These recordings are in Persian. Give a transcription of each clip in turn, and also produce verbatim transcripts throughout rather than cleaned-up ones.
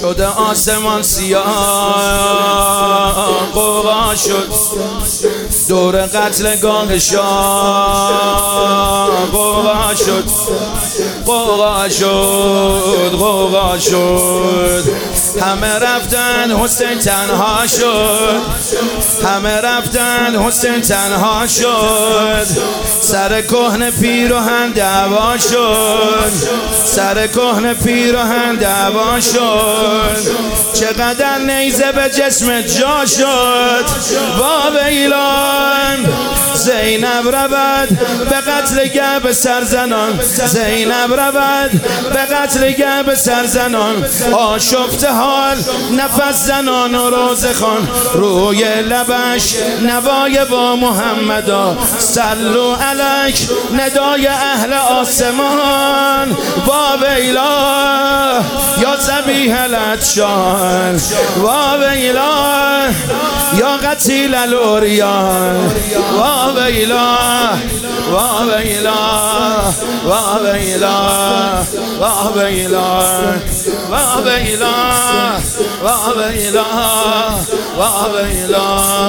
شده آسمان سیاه غوغا شد دور قتلگاه شاه غوغا شد غوغا شد غوغا شد همه رفتن حسین تنها شد همه رفتن حسین تنها شد سر کهنه پیراهن دعوا شد سر کهنه پیراهن دعوا شد چقدر نیزه به جسم جا شد وا ویلان زینب رود به قتل گرب سرزنان زینب رود به قتل گرب سرزنان آشفته حال نفس زنان و روزه خان روی لبش نوای با محمدا صلو علیک ندای اهل آسمان وا ویلا یا ذبیح العطشان وا ویلا یا قتیل الاوریان وا ویلا وا ویلا وا ویلا وا ویلا وا ویلا وا ویلا وا ویلا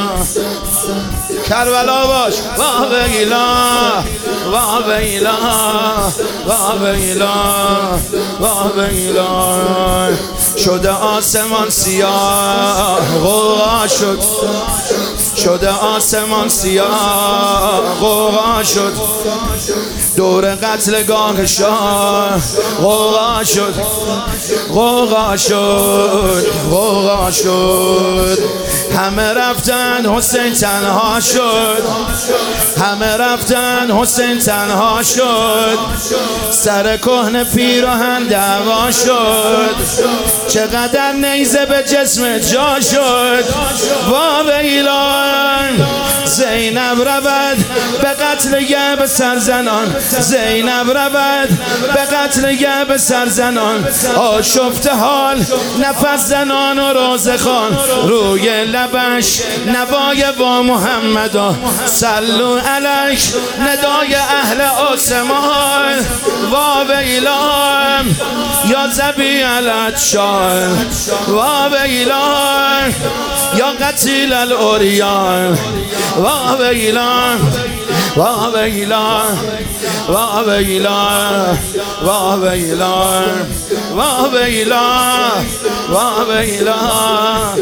کربلا باش وا ویلا وا ویلا وا ویلا وا ویلا شده آسمان سیاه غوغا شد شده آسمان سیاه غوغا شد دور قتلگاه شاه غوغا شد غوغا شد غوغا شد همه رفتن حسین تنها شد همه رفتن حسین تنها شد سر کهنه پیراهن دعوا شد چقدر نیزه به جسم جا شد وا ویلان زینب رود به قتل گرب سرزنان زینب رود به قتل گرب سرزنان آشفته حال نفس زنان و روزه خان روی لبش نوای با محمدا صلو علیک ندای اهل آسمان وا ویلان یا ذبیح العطشان وا ویلان یا قتیل الاوریان وا ویلان وا ویلان وا ویلان وا ویلان وا ویلان وا ویلان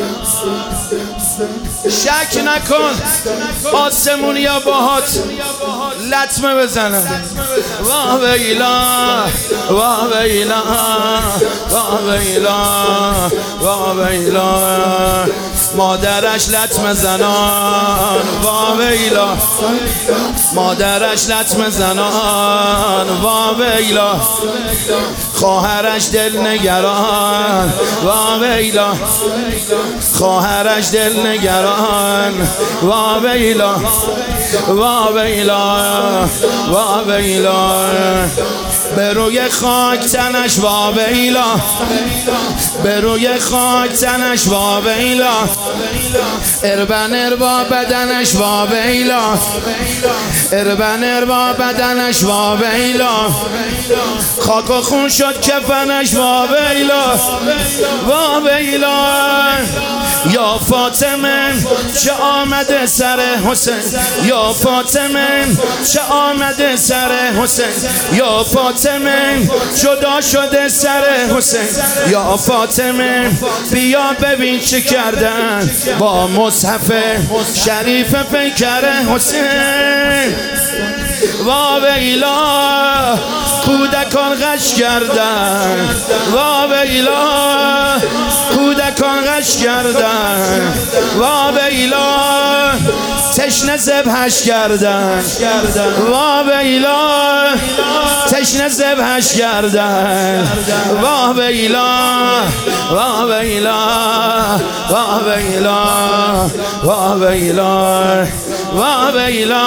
شک نکن آسمون یا باهات لطمه بزنن وا ویلا وا ویلا وا ویلا وا ویلا مادرش لطمه زنان وا ویلا مادرش لطمه زنان وا ویلا خواهرش دل نگران وا ویلا خواهرش دل نگران وا ویلا وا ویلا وا ویلا به روی خاک تنش وا ویلا به روی خاک تنش وا ویلا اربن اربا بدنش وا ویلا اربن اربا بدنش وا ویلا خاک و خون شد کفنش وا ویلا وا ویلا یا فاطمه چه آمده سر حسین یا فاطمه چه آمده سر حسین یا فاطمه جدا شده سر حسین یا فاطمه بیا ببین چه کردن با مصحف شریف پیکر حسین وا ویلا کودکان غش کردن وا ویلا کودکان غش کردن وا ویلا تشنه ذبحش کردن وا ویلا تشنه ذبحش کردن وا ویلا وا ویلا وا ویلا وا ویلا وا ویلا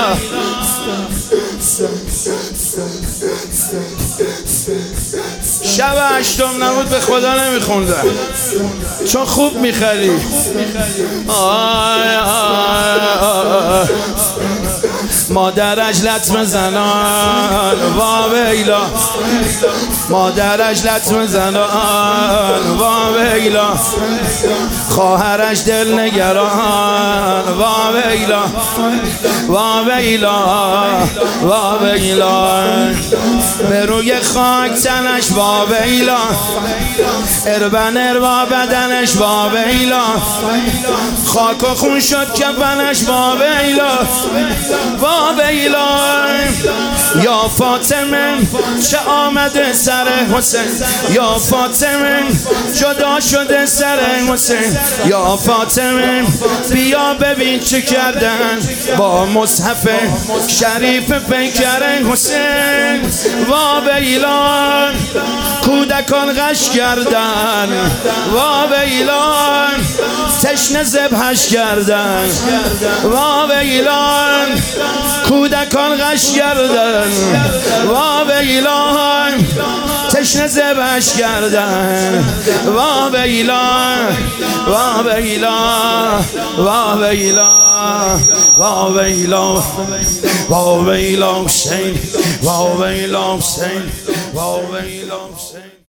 شب هشتم نبود به خدا نمیخوندن چون خوب میخری مادرش لطمه زنان وا ویلا مادرش لطمه زنان وا ویلا خواهرش دل نگران وا ویلا وا ویلا وا ویلا به روی خاک تنش وا ویلا اربن اروا بدنش وا ویلا خاک و خون شد کفنش وا ویلا وا ویلا یا فاطمه چه آمده سر حسین یا فاطمه جدا شده سر حسین یا فاطمه بیا ببین چه کردن با مصحف شریف پیکر حسین وا ویلا کودکان غش کردن وا ویلا تشنه ذبحش کردن وا ویلا کودکان غش کردن وا ویلا تشنه ذبحش کردن وا ویلا وا ویلا وا ویلا وا ویلا وا ویلا حسین وا ویلا حسین وا ویلا حسین